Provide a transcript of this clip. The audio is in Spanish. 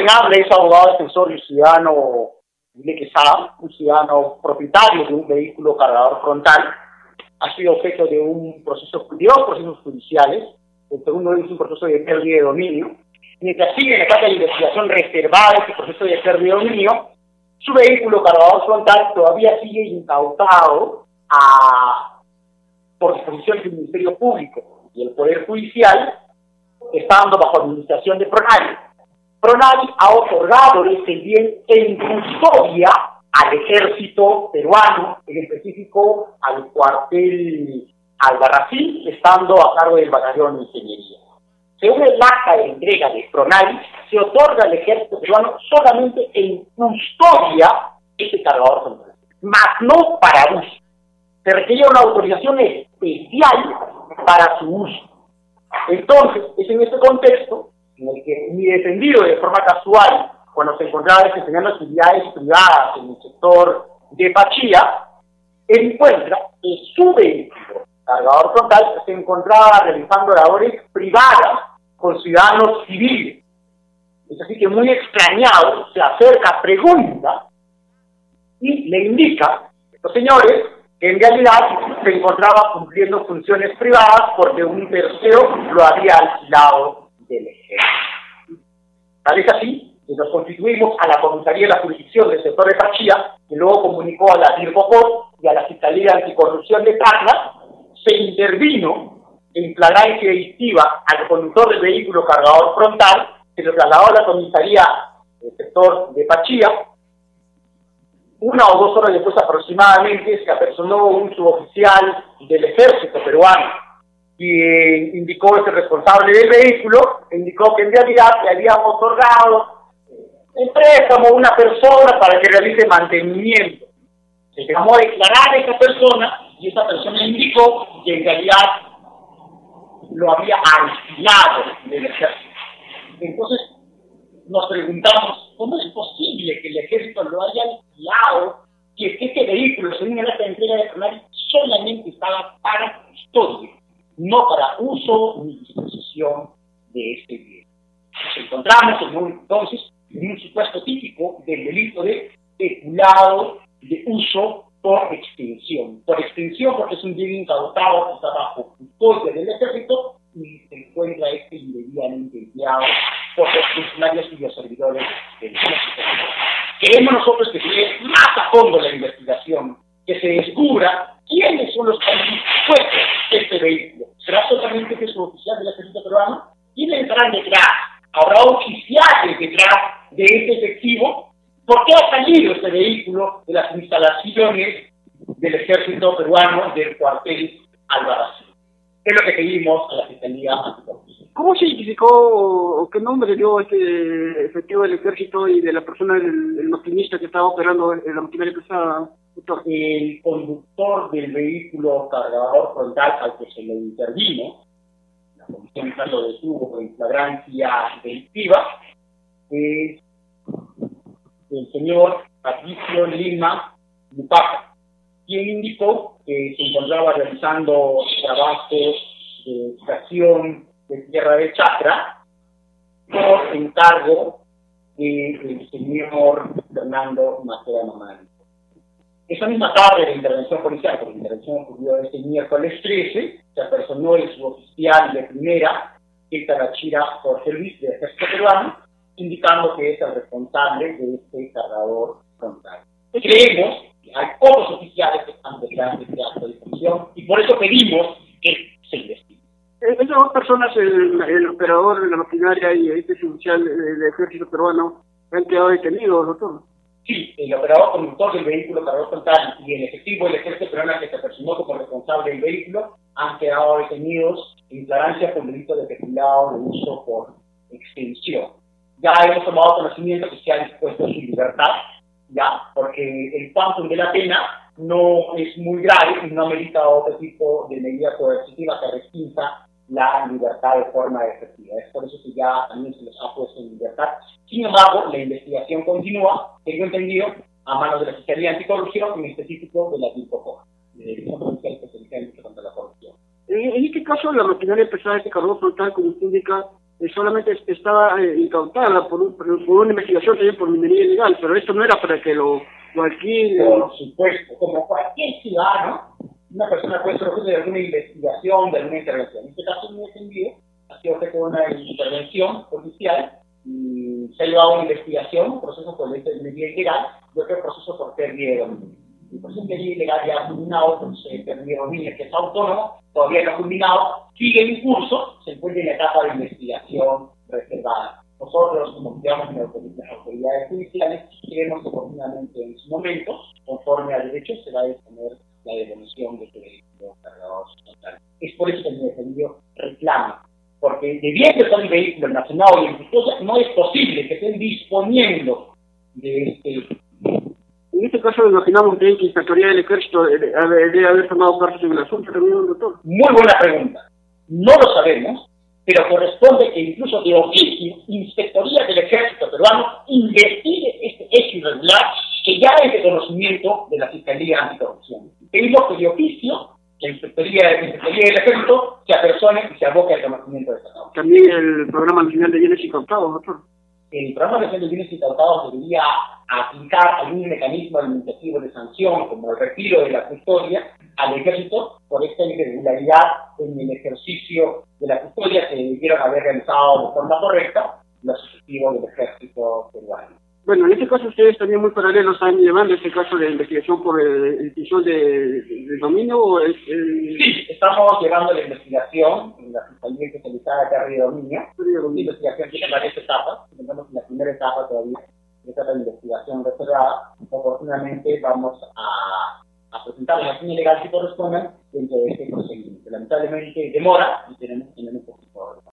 quien habla es abogado defensor y ciudadano Willy Quesada, un ciudadano propietario de un vehículo cargador frontal. Ha sido objeto de dos procesos judiciales. El segundo es un proceso de pérdida de dominio. Mientras sigue en la etapa de investigación reservada este proceso de pérdida de dominio, su vehículo cargador frontal todavía sigue incautado por disposición del Ministerio Público y el Poder Judicial, estando bajo administración de Pronali. Pronali ha otorgado este bien en custodia al ejército peruano, en específico al cuartel Albarracín, estando a cargo del batallón de ingeniería. Según el acta de entrega de Pronali, se otorga al ejército peruano solamente en custodia este cargador frontal, mas no para uso. Se requiere una autorización especial para su uso. Entonces, es en este contexto en el que mi defendido de forma casual, cuando se encontraba desempeñando actividades privadas en el sector de Pachía, encuentra que su vehículo cargador frontal se encontraba realizando labores privadas con ciudadanos civiles. Es así que muy extrañado se acerca, pregunta y le indica a estos señores que en realidad se encontraba cumpliendo funciones privadas porque un tercero lo había alquilado del ejército. Tal es así que nos constituimos a la Comisaría de la Jurisdicción del sector de Pachía, que luego comunicó a la DIRCOPOT y a la Fiscalía Anticorrupción de Tacna. Se intervino en flagrancia delictiva al conductor del vehículo cargador frontal, se lo trasladó a la comisaría del sector de Pachía. 1 o 2 horas después aproximadamente se apersonó un suboficial del ejército peruano, quien indicó ese responsable del vehículo, indicó que en realidad le habían otorgado el préstamo a una persona para que realice mantenimiento. Se llamó a declarar a esa persona y esa persona indicó que en realidad lo había alquilado del ejército. Entonces nos preguntamos, ¿cómo es posible que el ejército lo haya alquilado si es que este vehículo, según el acta de entrega de Pronali, solamente estaba para custodia, no para uso ni disposición de este bien? Nos encontramos entonces en un supuesto típico del delito de peculado de uso por extinción. Por extinción porque es un bien incautado que está bajo custodia del ejército y se encuentra indebidamente empleado por los funcionarios y los servidores del ejército. Queremos nosotros que se lleve más a fondo la investigación, que se descubra quiénes son los que han dispuesto este vehículo. ¿Será solamente que es un oficial del ejército peruano? ¿Quiénes estarán detrás? ¿Habrá oficiales detrás de este efectivo? ¿Por qué ha salido este vehículo de las instalaciones del ejército peruano del cuartel Albarracín? Es lo que pedimos a la Fiscalía Anticorrupción. ¿Cómo se identificó o qué nombre dio este efectivo del ejército y de la persona, el maquinista que estaba operando la maquinaria pesada, doctor? El conductor del vehículo cargador frontal al que se le intervino, la comisión lo detuvo en flagrancia delictiva, es el señor Patricio Lima Lupaca, quien indicó que se encontraba realizando trabajos de extracción de tierra de chacra por encargo del señor Fernando Macera Mamani. Esa misma tarde de la intervención policial, porque la intervención ocurrió este miércoles 13, se apersonó el suboficial de primera, Tarachira Jorge Luis, del ejército peruano, indicando que es el responsable de este cargador frontal. Creemos que hay otros oficiales que están detrás de este acto de detención y por eso pedimos que se investigue. Esas dos personas, el operador de la maquinaria y este oficial del ejército peruano, han quedado detenidos, doctor. Sí, el operador conductor del vehículo cargador frontal y el efectivo del ejército peruano que se apersonó como responsable del vehículo han quedado detenidos en flagrancia por delito de peculado de uso por extinción. Ya hemos tomado conocimiento que se ha dispuesto su libertad, ya, porque el quantum de la pena no es muy grave y no amerita otro tipo de medida coercitiva que restrinja la libertad de forma efectiva. Es por eso que ya también se les ha puesto en libertad. Sin embargo, la investigación continúa, tengo entendido, a manos de la Fiscalía Anticorrupción, en específico de la DIRCOPOT, de la Dirección Provincial Especializada en Lucha contra la Corrupción. En este caso, la maquinaria pesada de este cargador frontal, como usted indica, solamente estaba incautada por una investigación también por minería ilegal, pero esto no era para que lo alquile. Por supuesto, como cualquier ciudadano, una persona puede ser objeto de alguna investigación, de alguna intervención. En este caso, mi defendido ha sido objeto de una intervención policial y se ha llevado a una investigación, un proceso por minería ilegal y otro proceso por pérdida de dominio. El proceso de minería ilegal ya ha culminado, entonces pérdida de dominio, que es autónomo, todavía no ha culminado, sigue en curso, se encuentra en la etapa de investigación reservada. Nosotros, como digamos en las autoridades judiciales, queremos que oportunamente en su momento, conforme al derecho, se va a disponer la devolución de este vehículo cargado total. Es por eso que el defendido reclama, porque debiendo estar el vehículo almacenado y en custodia, no es posible que estén disponiendo de este. En este caso, imaginamos que la Inspectoría del Ejército debe haber tomado parte en el asunto también, doctor. Muy buena pregunta. No lo sabemos, pero corresponde que incluso de oficio, Inspectoría del Ejército Peruano investigue este hecho irregular que ya es de conocimiento de la Fiscalía Anticorrupción. Pedimos que de oficio la Inspectoría del Ejército se apersone y se aboque al conocimiento de esta causa. También el Programa Nacional de Bienes Incautados, doctor. El Programa Nacional de Bienes Incautados debería aplicar algún mecanismo administrativo de sanción, como el retiro de la custodia, al Ejército por esta irregularidad en el ejercicio de la custodia que debieron haber realizado de forma correcta los ejecutivos del Ejército peruano. Bueno, en este caso ustedes también muy paralelos están llevando este caso de investigación por extinción de dominio. ¿O Sí, estamos llevando la investigación en la Fiscalía Especializada de Tierra y Dominio. La investigación tiene varias etapas. Tenemos en la primera etapa todavía, etapa de investigación reservada. Oportunamente vamos a presentar la acción legal que corresponda dentro de este procedimiento. Lamentablemente demora y tenemos un poquito